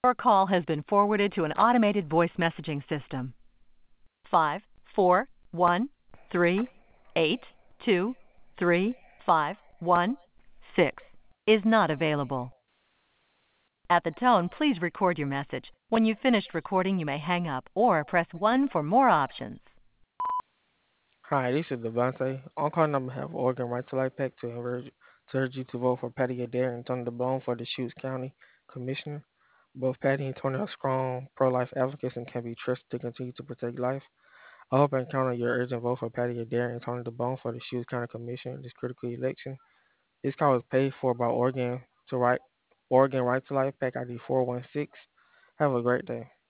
Your call has been forwarded to an automated voice messaging system. 54138235116 is not available. At the tone, please record your message. When you've finished recording, you may hang up or press 1 for more options. Hi, this is Devontae. On call number have Oregon Right to Life PAC to urge you to vote for Patty Adair and Tony DeBone for the Chutes County Commissioner. Both Patty and Tony are strong pro-life advocates and can be trusted to continue to protect life. I hope and count on your urgent vote for Patty Adair and Tony DeBone for the Chutes County Commissioner this critical election. This call is paid for by Oregon Right to Life PAC ID 416. Have a great day.